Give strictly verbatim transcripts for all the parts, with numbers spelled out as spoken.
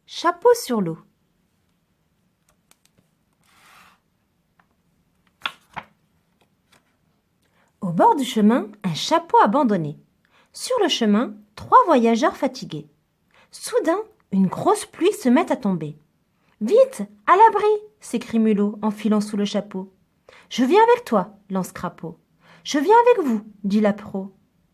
Chapeau sur l'eau. Au bord du chemin, un chapeau abandonné. Sur le chemin, trois voyageurs fatigués. Soudain, une grosse pluie se met à tomber. « Vite, à l'abri !» s'écrie Mulot en filant sous le chapeau. « Je viens avec toi !» lance Crapaud. « Je viens avec vous !» dit Lapreau.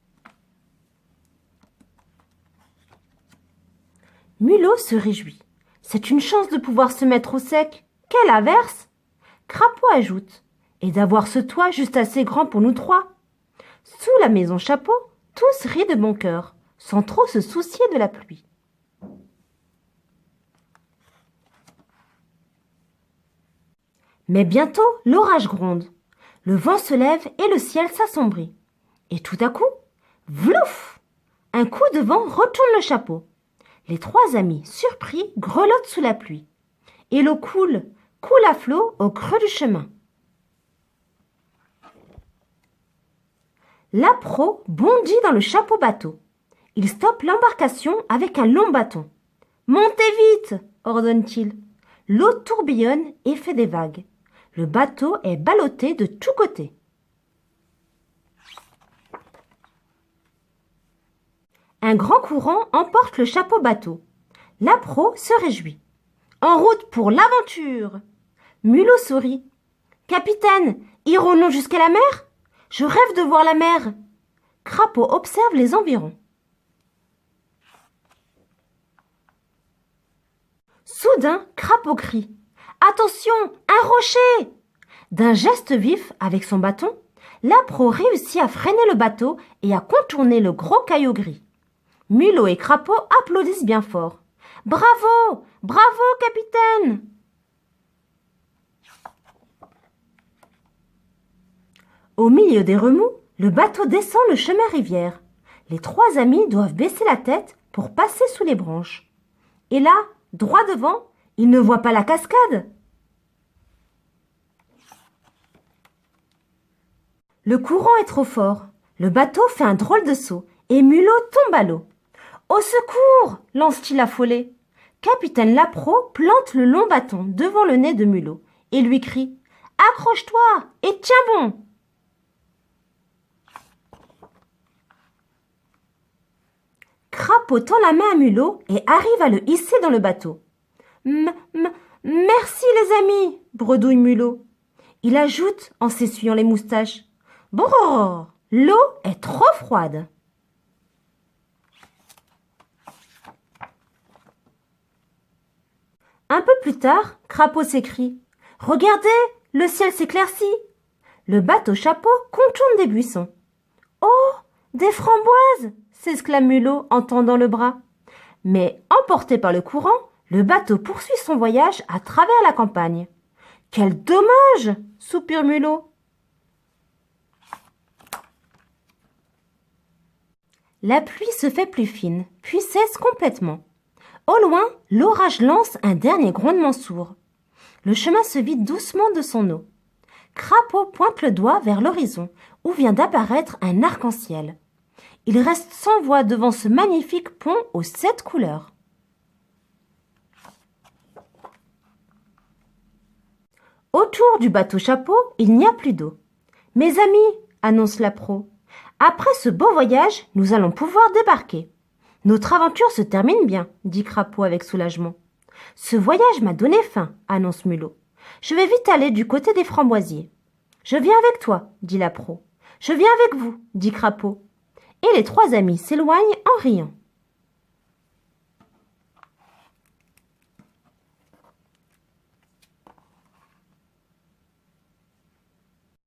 Mulot se réjouit. « C'est une chance de pouvoir se mettre au sec. Quelle averse !» Crapaud ajoute. « Et d'avoir ce toit juste assez grand pour nous trois. » Sous la maison Chapeau, tous rient de bon cœur, sans trop se soucier de la pluie. Mais bientôt, l'orage gronde. Le vent se lève et le ciel s'assombrit. Et tout à coup, vlouf! Un coup de vent retourne le chapeau. Les trois amis, surpris, grelottent sous la pluie. Et l'eau coule, coule à flot au creux du chemin. Lapreau bondit dans le chapeau bateau. Il stoppe l'embarcation avec un long bâton. « Montez vite !» ordonne-t-il. L'eau tourbillonne et fait des vagues. Le bateau est ballotté de tous côtés. Un grand courant emporte le chapeau bateau. Lapreau se réjouit. « En route pour l'aventure !» Mulot sourit. « Capitaine, irons-nous jusqu'à la mer ? Je rêve de voir la mer. » Crapaud observe les environs. Soudain, Crapaud crie. « Attention, un rocher !» D'un geste vif, avec son bâton, Lapreau réussit à freiner le bateau et à contourner le gros caillou gris. Mulot et Crapaud applaudissent bien fort. « Bravo! Bravo, capitaine !» Au milieu des remous, le bateau descend le chemin rivière. Les trois amis doivent baisser la tête pour passer sous les branches. Et là, droit devant, ils ne voient pas la cascade. Le courant est trop fort. Le bateau fait un drôle de saut et Mulot tombe à l'eau. « Au secours !» lance-t-il affolé. Capitaine Lapreau plante le long bâton devant le nez de Mulot et lui crie « Accroche-toi et tiens bon !» Crapaud tend la main à Mulot et arrive à le hisser dans le bateau. M -m « Merci les amis !» bredouille Mulot. Il ajoute en s'essuyant les moustaches. « Brrr, l'eau est trop froide !» Un peu plus tard, Crapaud s'écrie. « Regardez, le ciel s'éclaircit !» Le bateau Chapeau contourne des buissons. « Oh, des framboises !» s'exclame Mulot en tendant le bras. Mais, emporté par le courant, le bateau poursuit son voyage à travers la campagne. « Quel dommage !» soupire Mulot. La pluie se fait plus fine, puis cesse complètement. Au loin, l'orage lance un dernier grondement sourd. Le chemin se vide doucement de son eau. Crapaud pointe le doigt vers l'horizon, où vient d'apparaître un arc-en-ciel. Il reste sans voix devant ce magnifique pont aux sept couleurs. Autour du bateau Chapeau, il n'y a plus d'eau. « Mes amis, » annonce Lapreau, « après ce beau voyage, nous allons pouvoir débarquer. » « Notre aventure se termine bien, » dit Crapaud avec soulagement. « Ce voyage m'a donné faim, » annonce Mulot. « Je vais vite aller du côté des framboisiers. »« Je viens avec toi, » dit Lapreau. « Je viens avec vous, » dit Crapaud. Et les trois amis s'éloignent en riant.